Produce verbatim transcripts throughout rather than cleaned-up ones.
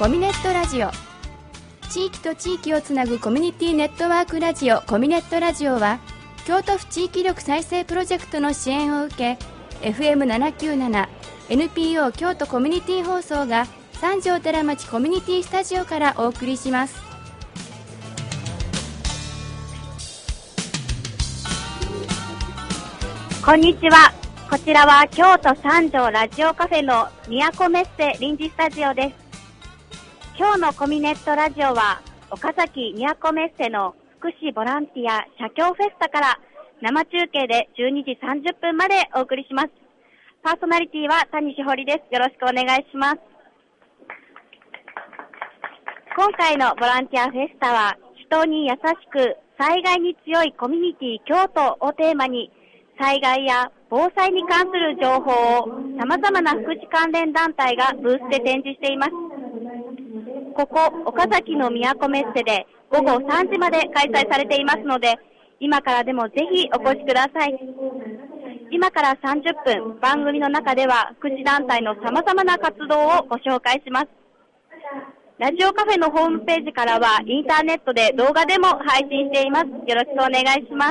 コミネットラジオ。地域と地域をつなぐコミュニティネットワークラジオコミネットラジオは、京都府地域力再生プロジェクトの支援を受け エフエムななきゅうなな エヌピーオー 京都コミュニティ放送が三条寺町コミュニティスタジオからお送りします。 こんにちは。こちらは京都三条ラジオカフェの都メッセ臨時スタジオです。今日のコミネットラジオは岡崎都メッセの福祉ボランティア社協フェスタから生中継でじゅうにじさんじゅっぷんまでお送りします。パーソナリティは谷志堀です。よろしくお願いします。今回のボランティアフェスタは、人に優しく災害に強いコミュニティ京都をテーマに、災害や防災に関する情報を様々な福祉関連団体がブースで展示しています。ここ岡崎の都メッセでごごさんじまで開催されていますので、今からでもぜひお越しください。今からさんじゅっぷん、番組の中では福祉団体の様々な活動をご紹介します。ラジオカフェのホームページからはインターネットで動画でも配信しています。よろしくお願いします。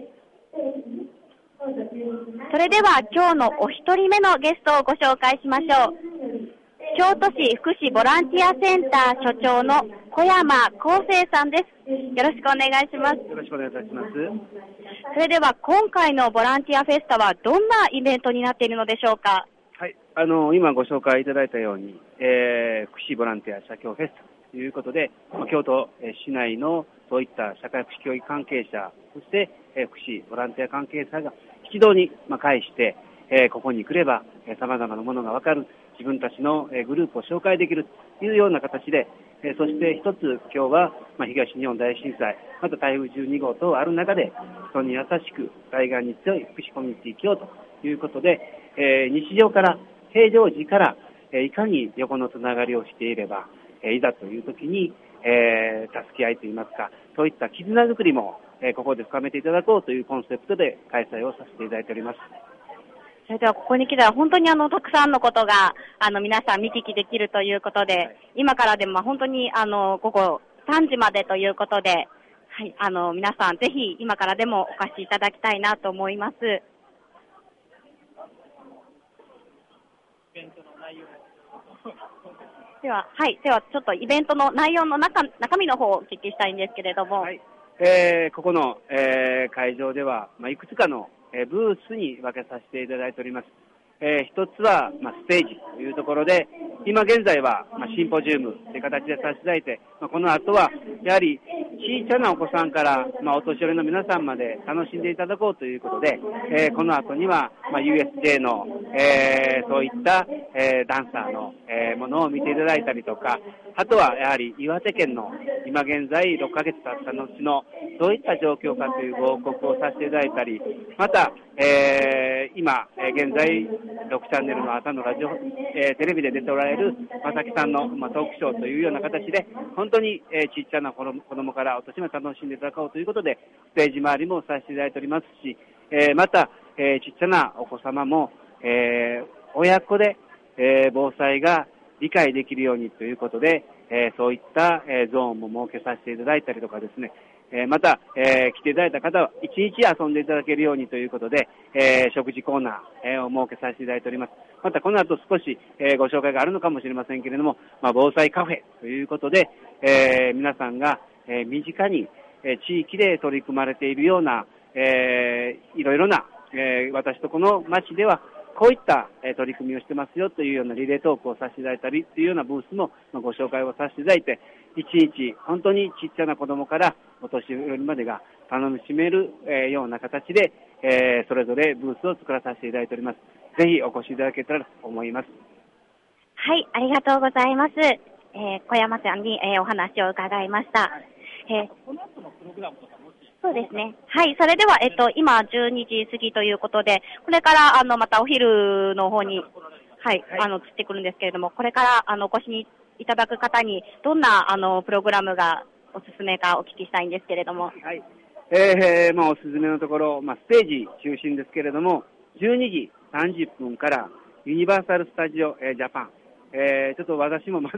それでは今日のお一人目のゲストをご紹介しましょう。京都市福祉ボランティアセンター所長の小山康生さんです。よろしくお願いします。 よろしくお願いいたします。 それでは今回のボランティアフェスタはどんなイベントになっているのでしょうか。 はい、あの今ご紹介いただいたように、えー、福祉ボランティア社協フェスタということで、京都市内のそういった社会福祉協議関係者、そして、えー、福祉ボランティア関係者が一堂に、まあ、会して、えー、ここに来れば、えー、様々なものがわかる、自分たちの、えー、グループを紹介できるというような形で、えー、そして一つ今日は、まあ、東日本大震災、また台風じゅうにごう等ある中で、人に優しく災害に強い福祉コミュニティ京都ということで、えー、日常から平常時から、えー、いかに横のつながりをしていれば、えー、いざという時に、えー、助け合いといいますか、そういった絆づくりも、えー、ここで深めていただこうというコンセプトで開催をさせていただいております。 それではここに来たら本当にあのたくさんのことがあの皆さん見聞きできるということで、はい、今からでも本当にあの午後さんじまでということで、はい、あの皆さんぜひ今からでもお越しいただきたいなと思います。イベントの内容では、はい、ではちょっとイベントの内容の中、中身の方をお聞きしたいんですけれども、はい、 えー、ここの、えー、会場では、まあ、いくつかの、えー、ブースに分けさせていただいております。えー、一つは、まあ、ステージというところで、今現在は、まあ、シンポジウムという形でさせていただいて、まあ、この後はやはり小さなお子さんから、まあ、お年寄りの皆さんまで楽しんでいただこうということで、えー、この後には、まあ、ユーエスジェー の、えー、そういった、えー、ダンサーの、えー、ものを見ていただいたりとか、あとはやはり岩手県の今現在ろっかげつ経った後のどういった状況かというご報告をさせていただいたり、また、えー、今、えー、現在ろくチャンネルの朝のラジオ、えー、テレビで出ておられる正木さんの、まあ、トークショーというような形で本当に、えー、ちっちゃな子供からお年まで楽しんでいただこうということでステージ周りもさせていただいておりますし、えー、また、えー、ちっちゃなお子様も、えー、親子で、えー、防災が理解できるようにということで、えー、そういった、えー、ゾーンも設けさせていただいたりとかですね、えー、また、えー、来ていただいた方は一日遊んでいただけるようにということで、えー、食事コーナー、えー、を設けさせていただいております。またこの後少し、えー、ご紹介があるのかもしれませんけれども、まあ、防災カフェということで、えー、皆さんが、えー、身近に、えー、地域で取り組まれているような、えー、いろいろな、えー、私とこの町ではこういった、えー、取り組みをしてますよというようなリレートークをさせていただいたりというようなブースも、まあ、ご紹介をさせていただいて、一日本当にちっちゃな子供からお年寄りまでが楽しめる、えー、ような形で、えー、それぞれブースを作らさせていただいております。ぜひお越しいただけたらと思います。 はい、ありがとうございます。えー、小山さんに、えー、お話を伺いました。えー、この後のプログラムとかもしそうですね。はい。それでは、えっと、今、じゅうにじ過ぎということで、これから、あの、またお昼の方に、はい、はい、あの、移ってくるんですけれども、これから、あの、お越しにいただく方に、どんな、あの、プログラムがおすすめかお聞きしたいんですけれども。 はい。えー、まあ、おすすめのところ、まあ、ステージ中心ですけれども、じゅうにじさんじゅっぷんから、ユニバーサル・スタジオ・ジャパン。えー、ちょっと私もまだ、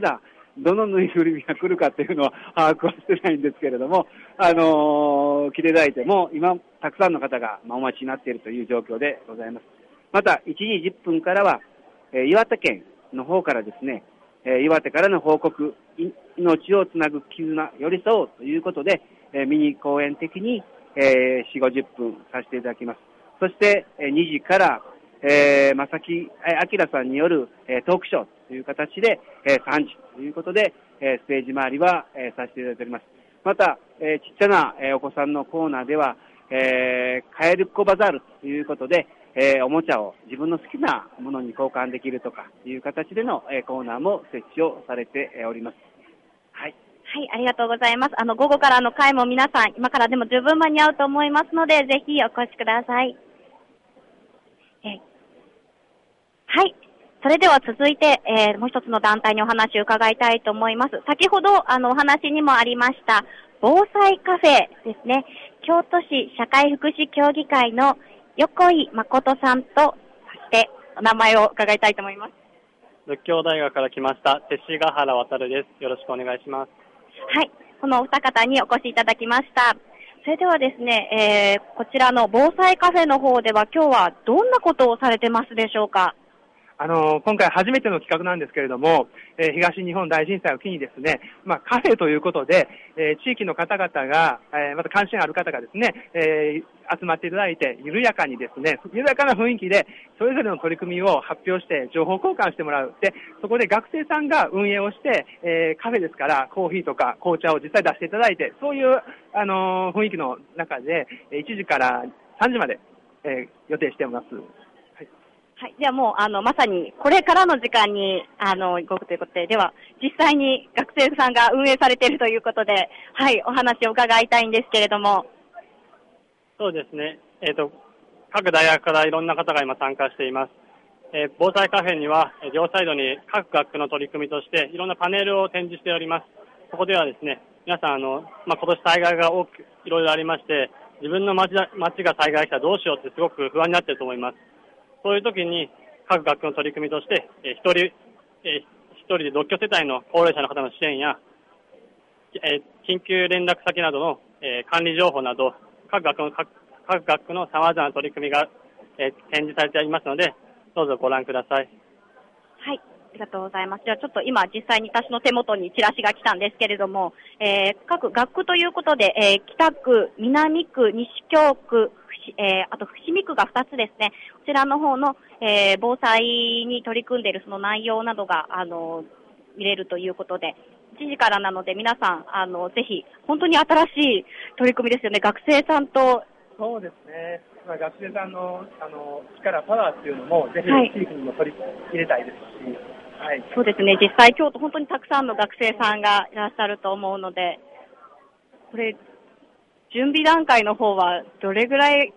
どのぬいぐるみが来るかというのは把握はしてないんですけれども、あのー、来ていただいても、今、たくさんの方がお待ちになっているという状況でございます。また、いちじじゅっぷんからは、えー、岩手県の方からですね、えー、岩手からの報告、命をつなぐ絆、寄り添おうということで、えー、ミニ公演的に、えー、よんじゅう、ごじゅっぷんさせていただきます。そして、えー、にじから、えー、正木明さんによる、えー、トークショーという形で、えー、さんじということで、えー、ステージ周りは、えー、させていただいております。また、えー、ちっちゃな、えー、お子さんのコーナーでは、えー、カエルっ子バザールということで、えー、おもちゃを自分の好きなものに交換できるとかいう形での、えー、コーナーも設置をされております。はい。 はい、ありがとうございます。あの、午後からの会も皆さん、今からでも十分間に合うと思いますので、ぜひお越しください。えー、はい。それでは続いて、えー、もう一つの団体にお話を伺いたいと思います。先ほど、あの、お話にもありました、防災カフェですね。京都市社会福祉協議会の横井誠さんと、そしてお名前を伺いたいと思います。 仏教大学から来ました勅使河原渡です。よろしくお願いします。 はい、このお二方にお越しいただきました。それではですね、えー、こちらの防災カフェの方では今日はどんなことをされてますでしょうか？ あの今回初めての企画なんですけれども、えー、東日本大震災を機にですね、まあ、カフェということで、えー、地域の方々が、えー、また関心ある方がですね、えー、集まっていただいて、緩やかにですね、緩やかな雰囲気で、それぞれの取り組みを発表して、情報交換してもらう。で、そこで学生さんが運営をして、えー、カフェですから、コーヒーとか紅茶を実際出していただいて、そういう、あのー、雰囲気の中で、いちじからさんじまで、えー、予定しています。 はい。ではもう、あの、まさに、これからの時間に、あの、動くということで、では、実際に学生さんが運営されているということで、はい、お話を伺いたいんですけれども。 そうですね。えっと、各大学からいろんな方が今参加しています。えー、防災カフェには、両サイドに各学区の取り組みとして、いろんなパネルを展示しております。そこではですね、皆さん、あの、まあ、今年災害が多く、いろいろありまして、自分の町町が災害したらどうしようってすごく不安になっていると思います。そういう時に各学区の取り組みとして、えー、一人、えー、一人で独居世帯の高齢者の方の支援や、えー、緊急連絡先などの、えー、管理情報など、各学区の、各、各学区の様々な取り組みが、えー、展示されてありますので、どうぞご覧ください。 はい。ありがとうございます。じゃあちょっと今実際に私の手元にチラシが来たんですけれども、えー、各学区ということで、えー、北区、南区、西京区、えー、あと伏見区がふたつですね。こちらの方の、えー、防災に取り組んでいるその内容などが、あの、見れるということで、いちじからなので皆さん、あの、ぜひ、本当に新しい取り組みですよね。学生さんと。 そうですね。まあ、学生さんの、あの、力、パワーっていうのも、ぜひ地域にも取り入れたいですし、はい。 そうですね。実際、京都本当にたくさんの学生さんがいらっしゃると思うので、これ、準備段階の方はどれぐらい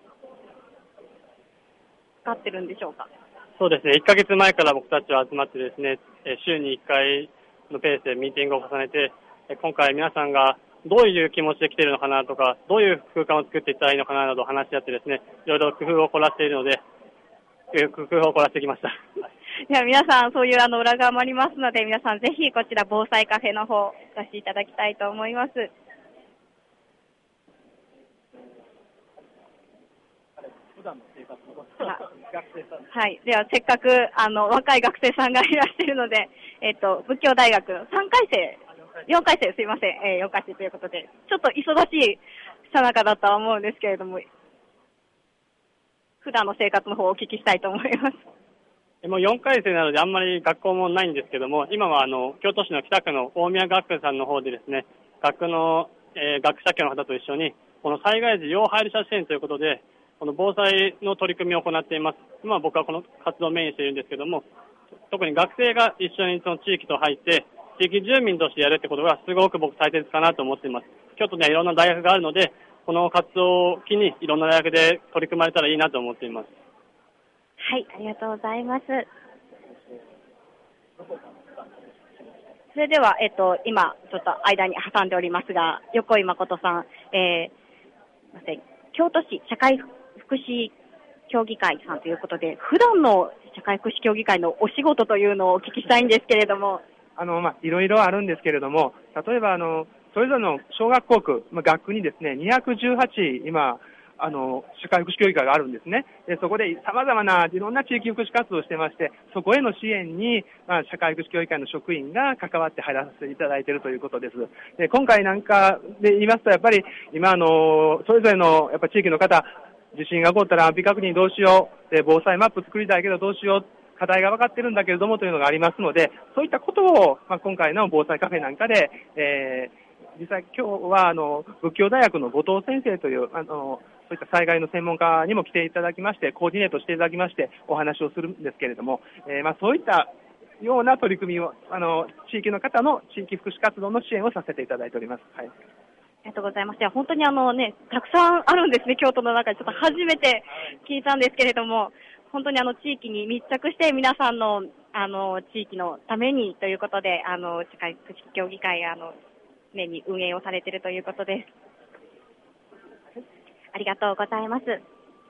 かかってるんでしょうか？ そうですね。いっかげつまえから僕たちは集まってですね、週にいっかいのペースでミーティングを重ねて、今回皆さんがどういう気持ちで来ているのかなとか、どういう空間を作っていったらいいのかななど話し合ってですね、いろいろ工夫を凝らしているので、工夫を凝らしてきました。 では皆さん、そういうあの裏側もありますので、皆さんぜひこちら防災カフェの方、お越しいただきたいと思います。はい。では、せっかく、あの、若い学生さんがいらっしゃるので、えっと、仏教大学のさんかいせい、よんかいせい、すいません、えー、よんかいせいということで、ちょっと忙しいさなかだとは思うんですけれども、普段の生活の方をお聞きしたいと思います。 もうよんかいせいなのであんまり学校もないんですけども、今はあの、京都市の北区の大宮学区さんの方でですね、学区の、えー、学者協の方と一緒に、この災害時要配慮者支援ということで、この防災の取り組みを行っています。今僕はこの活動をメインにしているんですけども、特に学生が一緒にその地域と入って、地域住民としてやるってことがすごく僕大切かなと思っています。京都にはいろんな大学があるので、この活動を機にいろんな大学で取り組まれたらいいなと思っています。 はい、ありがとうございます。それでは、えっと、今、ちょっと間に挟んでおりますが、横井誠さん、えー、すいません、京都市社会福祉協議会さんということで、普段の社会福祉協議会のお仕事というのをお聞きしたいんですけれども。 あの、まあ、いろいろあるんですけれども、例えば、あの、それぞれの小学校区、まあ、学区にですね、にひゃくじゅうはち、今、あの、社会福祉協議会があるんですね。で、そこで様々ないろんな地域福祉活動をしてまして、そこへの支援に、まあ、社会福祉協議会の職員が関わって入らせていただいているということです。で、今回なんかで言いますと、やっぱり、今、あの、それぞれの、やっぱ地域の方、地震が起こったら安否確認どうしよう、で、防災マップ作りたいけどどうしよう、課題が分かってるんだけれどもというのがありますので、そういったことを、まあ、今回の防災カフェなんかで、えー、実際今日は、あの、仏教大学の後藤先生という、あの、そういった災害の専門家にも来ていただきまして、コーディネートしていただきまして、お話をするんですけれども、えー、まあ、そういったような取り組みを、あの、地域の方の地域福祉活動の支援をさせていただいております。はい。 ありがとうございます。いや、本当にあのね、たくさんあるんですね、京都の中で。ちょっと初めて聞いたんですけれども、本当にあの地域に密着して皆さんのあの地域のためにということで、あの社会福祉協議会あの年に運営をされているということです。ありがとうございます。す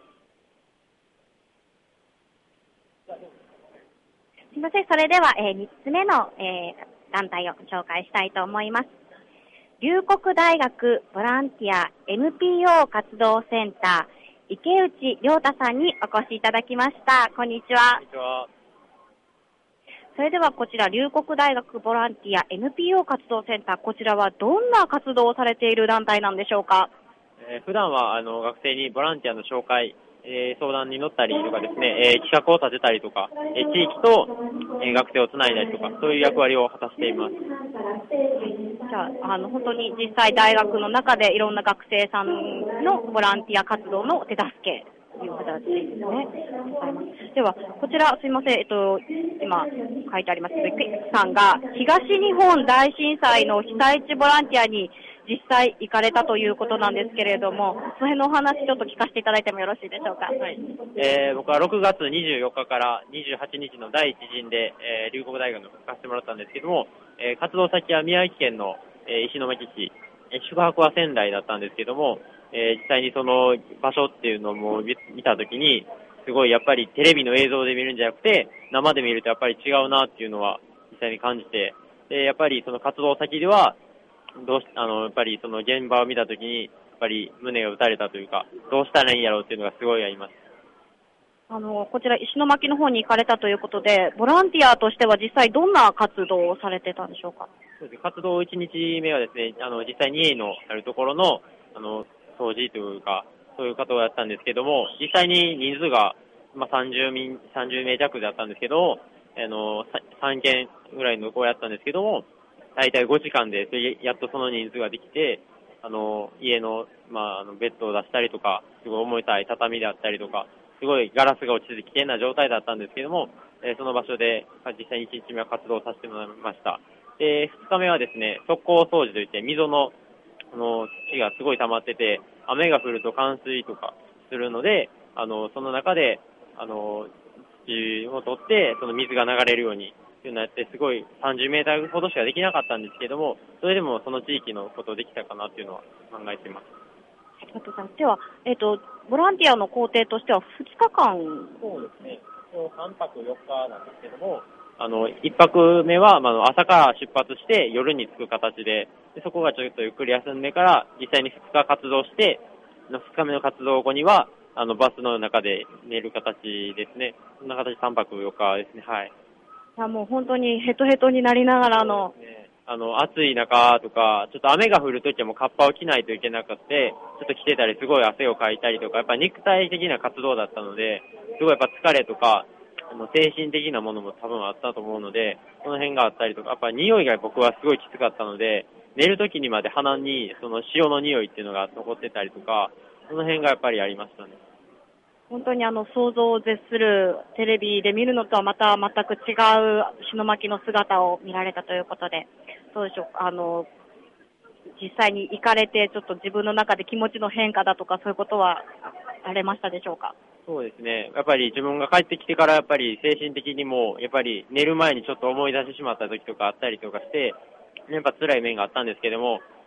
みません。それでは、えー、みっつめの、えー、団体を紹介したいと思います。龍谷大学ボランティア エヌピーオー 活動センター池内亮太さんにお越しいただきました。こんにちは。 こんにちは。 それではこちら龍谷大学ボランティア エヌピーオー 活動センター、こちらはどんな活動をされている団体なんでしょうか？ えー、普段はあの学生にボランティアの紹介、えー、相談に乗ったりとかですね、えー、企画を立てたりとか、えー、地域と、えー、学生をつないだりとか、そういう役割を果たしています。 じゃあ、あの本当に実際大学の中でいろんな学生さんのボランティア活動の手助けという形ですね。では、こちらすいません、えっと、今書いてありますけど、池内さんが東日本大震災の被災地ボランティアに実際行かれたということなんですけれども、その辺のお話ちょっと聞かせていただいてもよろしいでしょうか。はい。 えー、僕はろくがつにじゅうよっかからにじゅうはちにちのだいいち陣で、えー、龍谷大学に行かせてもらったんですけども、えー、活動先は宮城県の、えー、石巻市、えー、宿泊は仙台だったんですけども、えー、実際にその場所っていうのも見たときに、すごいやっぱりテレビの映像で見るんじゃなくて、生で見るとやっぱり違うなっていうのは実際に感じて、で、やっぱりその活動先では、どうし、あの、やっぱりその現場を見たときに、やっぱり胸が打たれたというか、どうしたらいいんやろうっていうのがすごいあります。 あの、こちら石巻の方に行かれたということで、ボランティアとしては実際どんな活動をされてたんでしょうか？ そうですね、活動いちにちめはですね、あの、実際に家のあるところの、あの、掃除というか、そういう活動をやったんですけども、実際に人数が、まあ、さんじゅうみん、さんじゅうめい弱だったんですけど、あの、さんけんぐらいの子をやったんですけども、大体ごじかんで、やっとその人数ができて、あの、家の、まあ、あの、ベッドを出したりとか、すごい重たい畳であったりとか、すごいガラスが落ちて危険な状態だったんですけども、えー、その場所で、実際にいちにちめは活動させてもらいました。で、ふつかめはですね、側溝掃除といって、溝の、あの、土がすごい溜まってて、雨が降ると冠水とかするので、あの、その中で、あの、土を取って、その水が流れるように、っていうのをやって、すごいさんじゅうメーターほどしかできなかったんですけども、それでもその地域のことできたかなっていうのは考えています。 ありがとうございます。では、えっと、ボランティアの工程としてはふつかかん。 そうですね。さんぱくよっかなんですけども、あの、いっぱくめは、まあ、朝から出発して夜に着く形で、でそこがちょっとゆっくり休んでから、実際にふつか活動して、ふつかめの活動後には、あの、バスの中で寝る形ですね。そんな形さんぱくよっかですね。はい。 あ、もう本当にヘトヘトになりながらの、 ね、あの、暑い中とか、ちょっと雨が降るときはもうカッパを着ないといけなくて、ちょっと着てたりすごい汗をかいたりとか、やっぱ肉体的な活動だったので、すごいやっぱ疲れとか、あの精神的なものも多分あったと思うので、その辺があったりとか、やっぱ匂いが僕はすごいきつかったので、寝るときにまで鼻にその塩の匂いっていうのが残ってたりとか、その辺がやっぱりありましたね。 本当にあの想像を絶するテレビで見るのとはまた全く違う石巻の姿を見られたということで、どうでしょうか、あの実際に行かれてちょっと自分の中で気持ちの変化だとかそういうことはありましたでしょうか？ そうですね。やっぱり自分が帰ってきてからやっぱり精神的にもやっぱり寝る前にちょっと思い出してしまった時とかあったりとかして、やっぱ辛い面があったんですけども、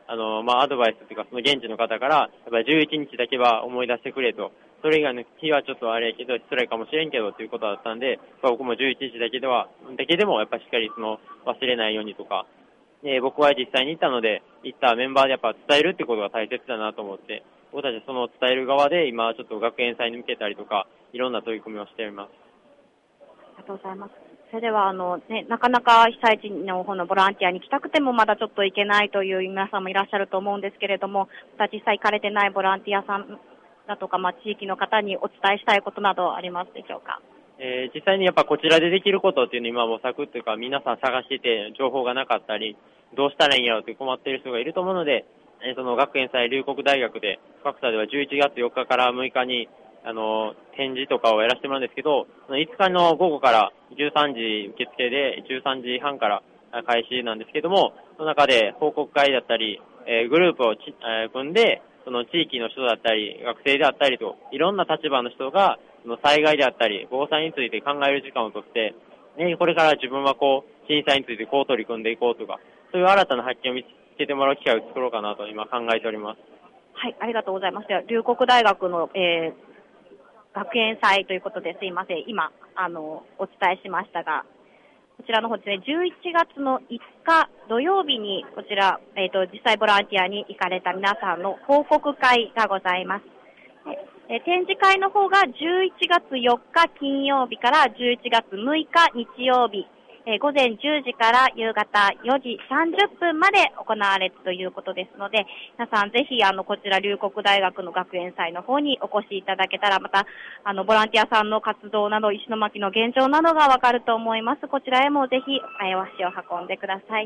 あの、まあ、アドバイスというか、その現地の方から、やっぱりじゅういちにちだけは思い出してくれと、それ以外の日はちょっとあれやけど、失礼かもしれんけどということだったんで、僕もじゅういちにちだけでは、だけでもやっぱりしっかりその忘れないようにとか、で僕は実際に行ったので、行ったメンバーでやっぱ伝えるってことが大切だなと思って、僕たちその伝える側で今ちょっと学園祭に向けたりとか、いろんな取り組みをしております。 ありがとうございます。それではあの、ね、なかなか被災地の方のボランティアに来たくてもまだちょっと行けないという皆さんもいらっしゃると思うんですけれども、また実際行かれてないボランティアさんだとか、まあ、地域の方にお伝えしたいことなどありますでしょうか。 えー、実際にやっぱこちらでできることっていうのを今模索というか皆さん探してて情報がなかったり、どうしたらいいんやろうって困っている人がいると思うので、えー、その学園祭龍谷大学で深草ではじゅういちがつよっかからむいかにあの展示とかをやらせてもらうんですけど、いつかの午後からじゅうさんじ受付でじゅうさんじはんから開始なんですけども、その中で報告会だったり、えー、グループをち、えー、組んで、その地域の人だったり学生であったりといろんな立場の人がその災害であったり防災について考える時間をとって、ね、これから自分はこう震災についてこう取り組んでいこうとか、そういう新たな発見を見つけてもらう機会を作ろうかなと今考えております。 はい、ありがとうございます。龍谷大学の、えー学園祭ということですいません、今あのお伝えしましたが、こちらの方ですね、じゅういちがつのいつか土曜日にこちら、えーと、実際ボランティアに行かれた皆さんの報告会がございます。えー、展示会の方がじゅういちがつよっか金曜日からじゅういちがつむいか日曜日、えー、午前じゅうじから夕方よじさんじゅっぷんまで行われるということですので、皆さんぜひあのこちら龍谷大学の学園祭の方にお越しいただけたら、またあのボランティアさんの活動など石巻の現状などがわかると思います。こちらへもぜひえお足を運んでください。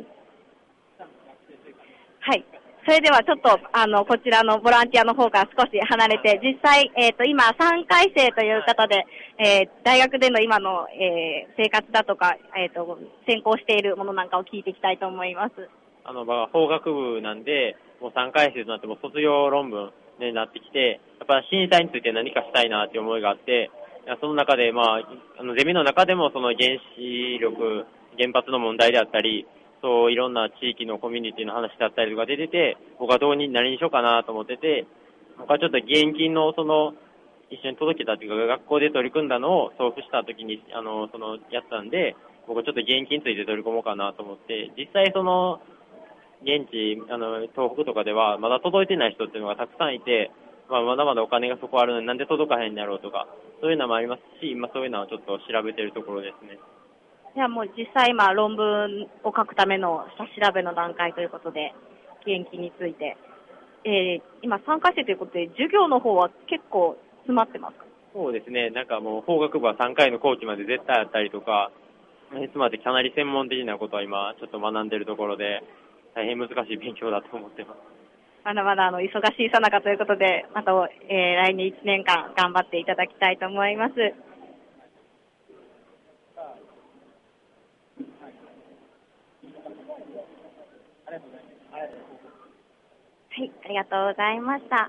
はい。それではちょっとあのこちらのボランティアの方から少し離れて、実際、えー、と今さんかい生という方で、えー、大学での今の、えー、生活だとか、えー、と専攻しているものなんかを聞いていきたいと思います。 あの法学部なんで、もうさんかい生となっても卒業論文になってきて、やっぱ震災について何かしたいなという思いがあって、その中で、まあ、あのゼミの中でもその原子力原発の問題であったり、そういろんな地域のコミュニティの話だったりとか出てて、僕はどうに何にしようかなと思ってて、僕はちょっと現金のその一緒に届けたというか学校で取り組んだのを送付した時にあのそのやったんで、僕はちょっと現金について取り込もうかなと思って、実際その現地あの東北とかではまだ届いてない人っていうのがたくさんいて、まあ、まだまだお金がそこあるのになんで届かへんんやろうとか、そういうのもありますし、今そういうのはちょっと調べているところですね。 ではもう実際今論文を書くための下調べの段階ということで、現金について、えー、今さんかい生ということで授業の方は結構詰まってますか？ そうですね、なんかもう法学部はさんかいの後期まで絶対あったりとか、いつまでかなり専門的なことは今ちょっと学んでいるところで、大変難しい勉強だと思ってます。 まだまだあの忙しいさなかということで、また、えー、来年いちねんかん頑張っていただきたいと思います。はい、ありがとうございました。あ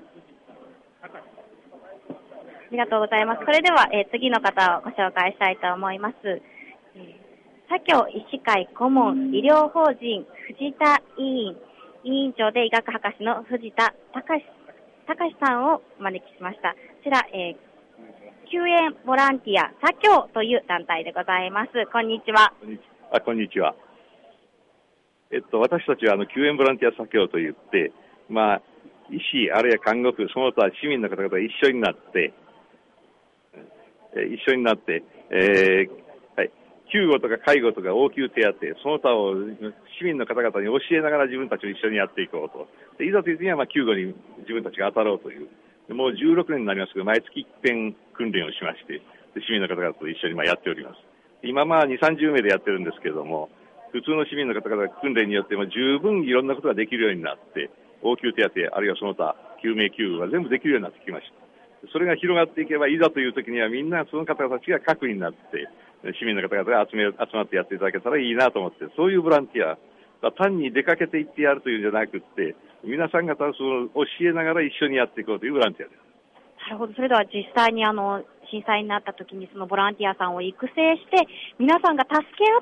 りがとうございます。それでは、えー、次の方をご紹介したいと思います。えー、左京医師会顧問医療法人藤田委員、委員長で医学博士の藤田隆さんをお招きしました。こちら、えー、救援ボランティア左京という団体でございます。こんにちは。 あ、こんにちは。えっと、私たちはあの救援ボランティア左京といって、まあ、医師あるいは看護婦、その他市民の方々が一緒になって、えー、一緒になって、えーはい、救護とか介護とか応急手当、その他を市民の方々に教えながら自分たちを一緒にやっていこうと。でいざという時にはまあ救護に自分たちが当たろうという。もうじゅうろくねんになりますけど、毎月一遍訓練をしまして、で市民の方々と一緒にまあやっております。今まあにじゅう、さんじゅうめいでやってるんですけれども、普通の市民の方々が訓練によっても十分いろんなことができるようになって、応急手当、あるいはその他救命救護が全部できるようになってきました。それが広がっていけば、いざという時にはみんなその方たちが核になって、市民の方々が集め集まってやっていただけたらいいなと思って、そういうボランティア、単に出かけていってやるというんじゃなくって、皆さん方をその教えながら一緒にやっていこうというボランティアです。 なるほど。それでは実際にあの震災になった時にそのボランティアさんを育成して、皆さんが助け合って、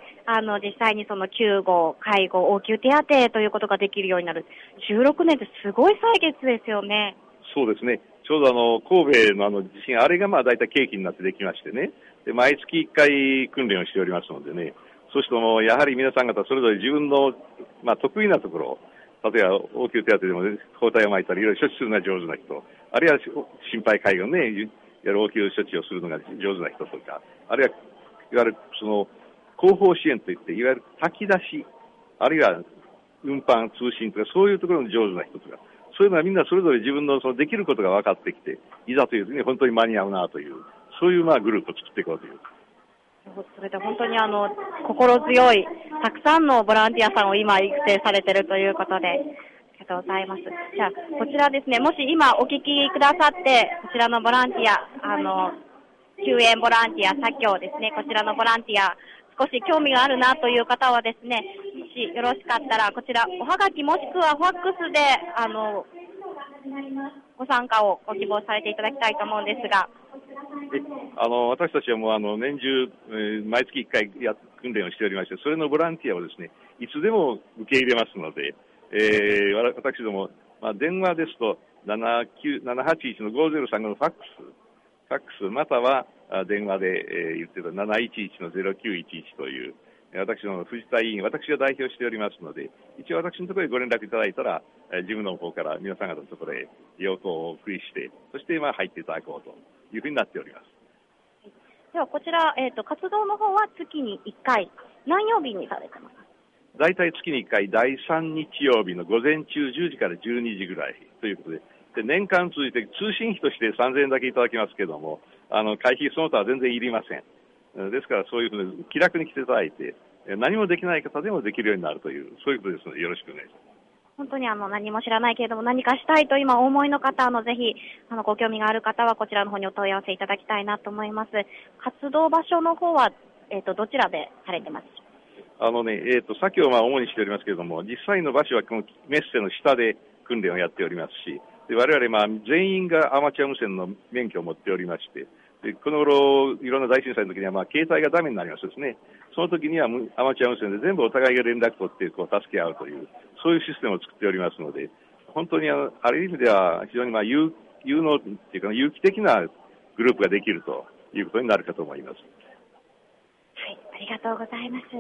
あの、実際にその救護、介護、応急手当ということができるようになる。じゅうろくねんってすごい歳月ですよね。 そうですね。ちょうどあの、神戸のあの地震、あれがまあ大体契機になってできましてね。で、毎月いっかい訓練をしておりますのでね。そうしても、やはり皆さん方それぞれ自分の、まあ、得意なところ、例えば応急手当でも、ね、包帯を巻いたり、いろいろ処置するのが上手な人、あるいは心肺介護ね、やる応急処置をするのが上手な人とか、あるいは、いわゆるその、後方支援といって、いわゆる炊き出し、あるいは運搬、通信とか、そういうところの上手な人とか、そういうのはみんなそれぞれ自分のそのできることが分かってきて、いざという時に本当に間に合うなという、そういうまあグループを作っていこうという。 それで本当にあの心強いたくさんのボランティアさんを今育成されているということで、ありがとうございます。じゃあこちらですね、もし今お聞きくださってこちらのボランティア、あの救援ボランティア作業ですね、こちらのボランティア少し興味があるなという方はですね、もしよろしかったらこちらおはがきもしくはファックスであのご参加をご希望されていただきたいと思うんですが。 あの私たちはもうあの年中、えー、毎月いっかいや訓練をしておりまして、それのボランティアをですね、いつでも受け入れますので、えー、私ども、まあ、電話ですとななはちいちのごぜろさんごのファックス、ファックスまたは電話で、えー、言ってたなないちいちのゼロきゅういちいちという、私の藤田委員、私が代表しておりますので、一応私のところへご連絡いただいたら、えー、事務の方から皆さん方のところへ要項をお送りして、そしてまあ入っていただこうというふうになっております。 ではこちら、えーと、活動の方は月にいっかい、何曜日にされてますか？ 大体月にいっかい、だいさん日曜日の午前中じゅうじからじゅうにじぐらいということで、で年間通じて通信費としてさんぜんえんだけいただきますけども、あの会費その他は全然いりません。ですからそういうふうに気楽に来ていただいて、何もできない方でもできるようになるという、そういうことですのでよろしくお願いします。 本当にあの何も知らないけれども何かしたいと今お思いの方、あのぜひあのご興味がある方はこちらの方にお問い合わせいただきたいなと思います。活動場所の方は、えーと、どちらでされてますか？ あのね、えーと、作業をまあ主にしておりますけれども、実際の場所はこのメッセの下で訓練をやっておりますし、で我々まあ全員がアマチュア無線の免許を持っておりまして、でこの頃いろんな大震災の時にはまあ携帯がダメになりますですね。その時にはアマチュア無線で全部お互いが連絡取ってこう助け合うという、そういうシステムを作っておりますので、本当にあのある意味では非常にまあ有有能っていうか有機的なグループができるということになるかと思います。 はい、ありがとうございます。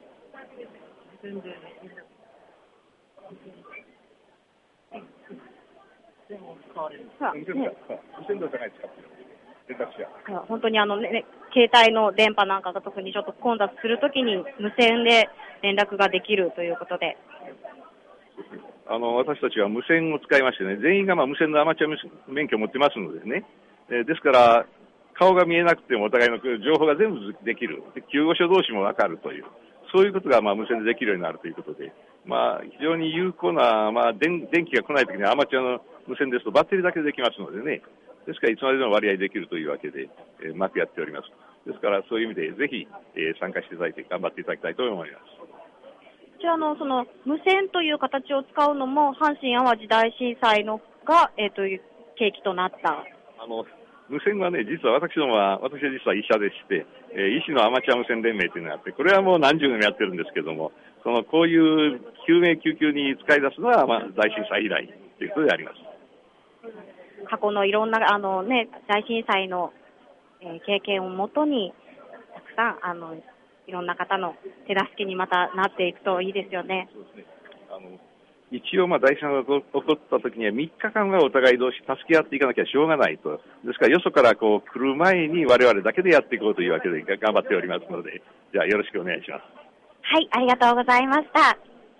本当にあの、ね、携帯の電波なんかが特にちょっと混雑するときに無線で連絡ができるということで、 あの私たちは無線を使いましてね、全員がまあ無線のアマチュア免許を持ってますのでね、えー、ですから顔が見えなくてもお互いの情報が全部できる、救護所同士も分かるという、そういうことがまあ無線でできるようになるということで、まあ、非常に有効な、まあ、電, 電気が来ないときにアマチュアの無線ですとバッテリーだけでできますのでね、ですからいつまででも割合できるというわけで、えー、うまくやっております。ですからそういう意味でぜひ、えー、参加していただいて頑張っていただきたいと思います。 こちらのその無線という形を使うのも阪神・淡路大震災のが、えー、という契機となったあの無線はね、実は私どもは、私は実は医者でして、えー、医師のアマチュア無線連盟というのがあって、これはもう何十年もやってるんですけども、そのこういう救命救急に使い出すのは、まあ、大震災以来ということであります。 過去のいろんなあの、ね、大震災の、えー、経験をもとに、たくさんあのいろんな方の手助けにまたなっていくといいですよね。 そうですね。あの一応、まあ、大震災が起こったときにはみっかかんはお互い同士助け合っていかなきゃしょうがないと。ですから、よそからこう来る前に我々だけでやっていこうというわけで頑張っておりますので、じゃあよろしくお願いします。 はい、ありがとうございました。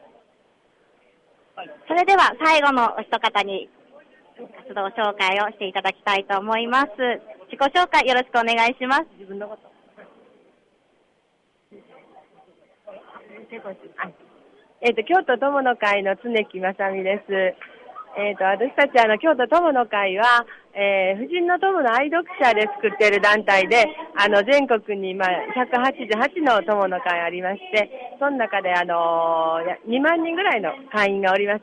はい、それでは最後のお一方に活動紹介をしていただきたいと思います。自己紹介よろしくお願いします。自分のこと。 えっと、京都友の会の常木正美です。えっと、私たちあの、京都友の会は、えー、婦人の友の愛読者で作っている団体で、あの、全国に、まあ、ひゃくはちじゅうはちの友の会ありまして、その中であのー、にまんにんぐらいの会員がおります。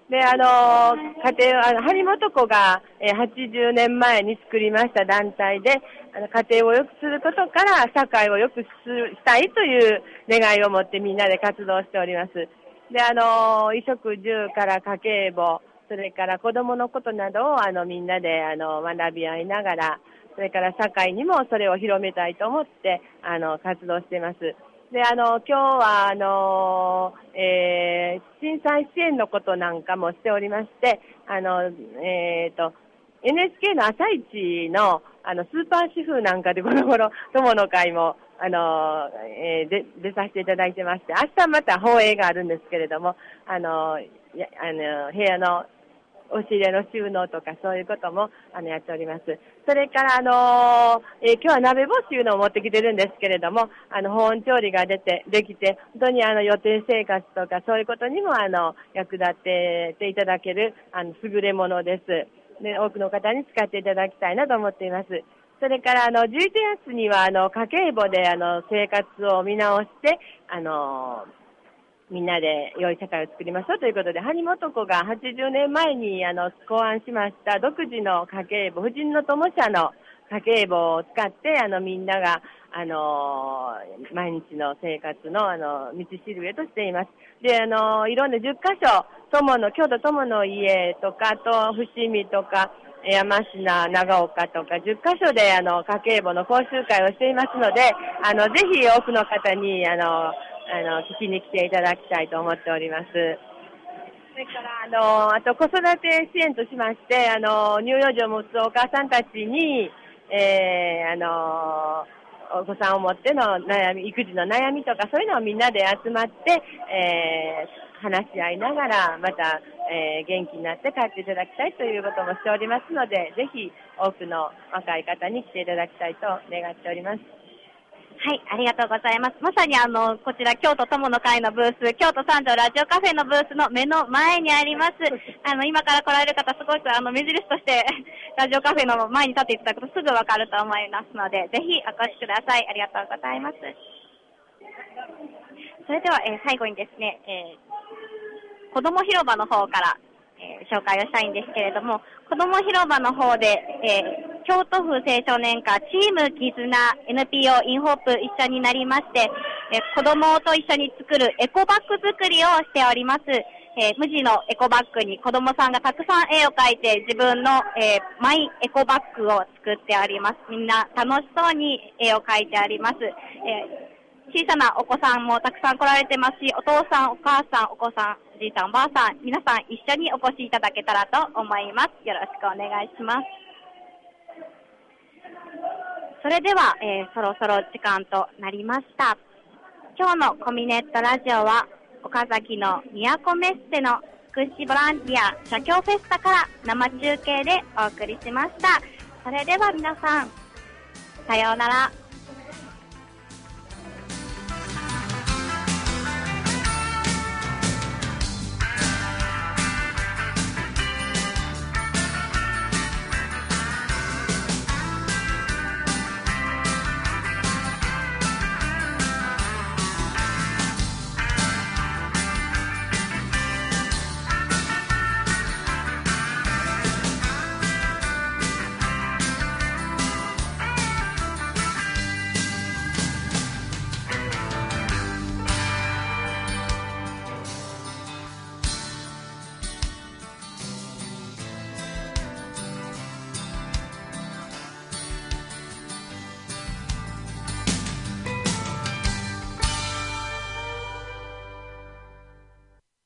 で、あの、家庭、あの、張本子が、えー、はちじゅうねんまえに作りました団体で、あの、家庭を良くすることから、社会を良くしたいという願いを持ってみんなで活動しております。で、あの、衣食住から家計簿、それから子供のことなどを、あの、みんなで、あの、学び合いながら、それから社会にもそれを広めたいと思って、あの、活動しています。で、あの、今日は、あの、えー、震災支援のことなんかもしておりまして、あの、えっと、エヌエスケー の朝一の、あの、スーパー主婦なんかでこの頃、友の会も、あの、えー、で、出させていただいてまして、明日また放映があるんですけれども、あの、やあの、部屋の、押し入れの収納とかそういうこともあのやっております。それからあのー、えー、今日は鍋干しというのを持ってきてるんですけれども、あの保温調理が出てできて本当にあの予定生活とかそういうことにもあの役立てていただけるあの優れものです。で、多くの方に使っていただきたいなと思っています。それからあのじゅういちがつにはあの家計簿であの生活を見直してあのーみんなで良い社会を作りましょうということで、張本子がはちじゅうねんまえにあの考案しました独自の家計簿、婦人の友社の家計簿を使ってあのみんながあの毎日の生活のあの道しるべとしています。で、あのいろんなじゅっかしょ、友の京都友の家とか、あと伏見とか山科、長岡とかじゅっかしょであの家計簿の講習会をしていますので、あのぜひ多くの方にあのあの聞きに来ていただきたいと思っております。それからあのあと子育て支援としまして、あの乳幼児を持つお母さんたちに、えー、あのお子さんを持っての悩み、育児の悩みとかそういうのをみんなで集まって、えー、話し合いながらまた、えー、元気になって帰っていただきたいということもしておりますので、ぜひ多くの若い方に来ていただきたいと願っております。 はい、ありがとうございます。まさにあの、こちら京都友の会のブース、京都三条ラジオカフェのブースの目の前にあります。あの、今から来られる方、すごくあの、目印としてラジオカフェの前に立っていただくとすぐわかると思いますので、ぜひお越しください。ありがとうございます。それでは、えー、最後にですね、えー、子ども広場の方から、えー、紹介をしたいんですけれども、子ども広場の方で、えー京都府青少年課チーム絆 エヌピーオー インホープ一緒になりまして、え子供と一緒に作るエコバッグ作りをしております。えー、無地のエコバッグに子供さんがたくさん絵を描いて自分の、えー、マイエコバッグを作っております。みんな楽しそうに絵を描いてあります。えー、小さなお子さんもたくさん来られてますし、お父さん、お母さん、お子さん、おじいさん、おばあさん、皆さん一緒にお越しいただけたらと思います。よろしくお願いします。それでは、えー、そろそろ時間となりました。今日のコミネットラジオは岡崎の都メッセの福祉ボランティア社協フェスタから生中継でお送りしました。それでは皆さん、さようなら。